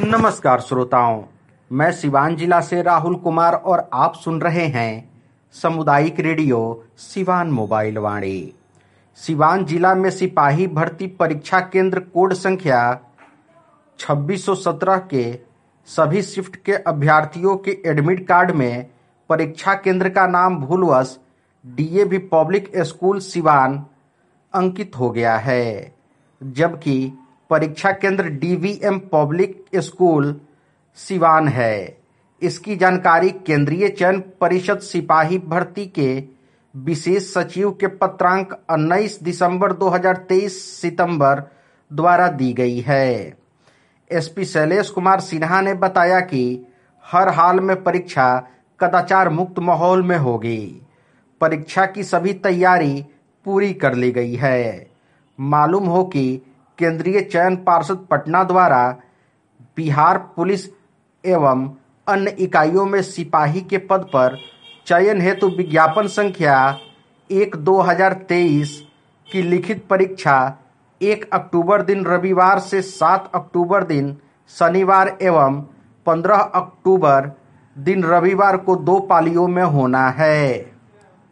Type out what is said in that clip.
नमस्कार श्रोताओं, मैं सिवान जिला से राहुल कुमार और आप सुन रहे हैं सामुदायिक रेडियो सिवान मोबाइल वाणी। सिवान जिला में सिपाही भर्ती परीक्षा केंद्र कोड संख्या 2617 के सभी शिफ्ट के अभ्यर्थियों के एडमिट कार्ड में परीक्षा केंद्र का नाम भूलवश डीएवी पब्लिक स्कूल सिवान अंकित हो गया है, जबकि परीक्षा केंद्र डीवीएम पब्लिक स्कूल सिवान है। इसकी जानकारी केंद्रीय चयन परिषद सिपाही भर्ती के विशेष सचिव के पत्रांक 19 दिसंबर 2023 सितंबर द्वारा दी गई है। एसपी शैलेश कुमार सिन्हा ने बताया कि हर हाल में परीक्षा कदाचार मुक्त माहौल में होगी। परीक्षा की सभी तैयारी पूरी कर ली गई है। मालूम हो कि केंद्रीय चयन पार्षद पटना द्वारा बिहार पुलिस एवं अन्य इकाइयों में सिपाही के पद पर चयन हेतु विज्ञापन संख्या 1/2023 की लिखित परीक्षा 1 अक्टूबर दिन रविवार से 7 अक्टूबर दिन शनिवार एवं 15 अक्टूबर दिन रविवार को 2 पालियों में होना है।